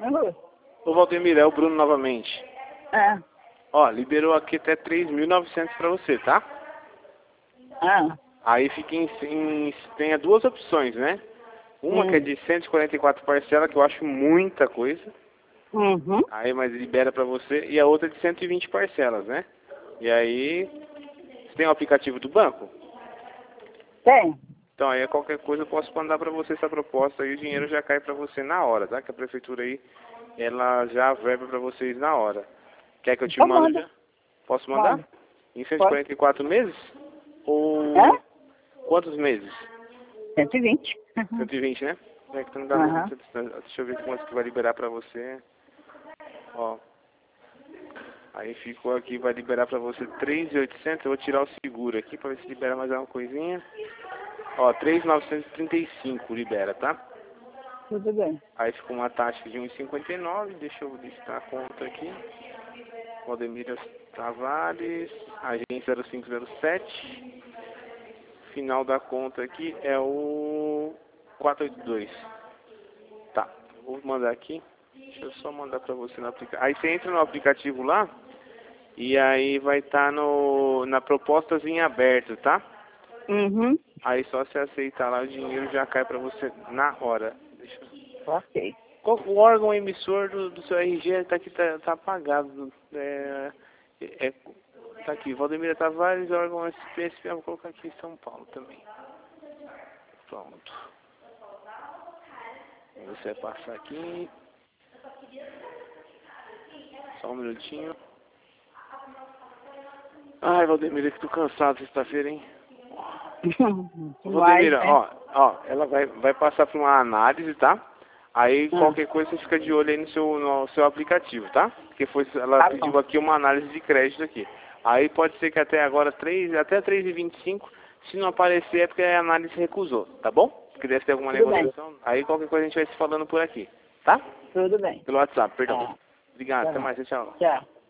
Uhum. Ô Valdemir, é o Bruno novamente. Ah, Ó, liberou aqui até 3.900 pra você, tá? ah, Aí fica tem duas opções, né? Uma que é de 144 parcelas, que eu acho muita coisa. uhum. Aí, mas libera pra você. E a outra de 120 parcelas, né? E aí, você tem o aplicativo do banco? Tem. Então aí qualquer coisa eu posso mandar pra você essa proposta e o dinheiro já cai pra você na hora, tá? Que a prefeitura aí, ela já verba pra vocês na hora. Quer que eu te Então mando manda. já? Posso mandar? Manda. Em Pode. 144 meses? Ou É? quantos meses? 120. 120, né? É que não dá Aham. muito. Deixa eu ver quanto que vai liberar pra você. Ó. Aí ficou aqui, vai liberar pra você 3.800. Eu vou tirar o seguro aqui pra ver se libera mais uma coisinha. Ó, 3.935 libera, tá? Tudo bem. Aí ficou uma taxa de 1,59. Deixa eu listar a conta aqui. Valdemir Tavares, agência 0507. Final da conta aqui é o 482. Tá, vou mandar aqui. Deixa eu só mandar pra você no aplicativo. Aí você entra no aplicativo lá e aí vai estar na propostas em aberto, tá? Uhum. Aí só você aceitar lá, o dinheiro já cai pra você na hora. Deixa eu... Ok. O órgão emissor do seu RG tá aqui, tá apagado. Tá aqui, Valdemir Tavares, órgão SPSP, eu vou colocar aqui em São Paulo também. Pronto. Você vai passar aqui. Só um minutinho. Ai, Valdemir, que tô cansado sexta-feira, hein? Vai, Valdemir, né? ó, ela vai passar por uma análise, tá? Aí Ah, qualquer coisa você fica de olho aí no seu aplicativo, tá? Porque ela tá pediu bom. aqui uma análise de crédito aqui. Aí pode ser que até agora até 3,25, se não aparecer é porque a análise recusou, tá bom? Porque deve ter alguma Tudo bem. negociação. Aí qualquer coisa a gente vai se falando por aqui, tá? Tudo bem. Pelo WhatsApp, perdão. Tá. Obrigado, até Tá. mais, tchau. Tchau.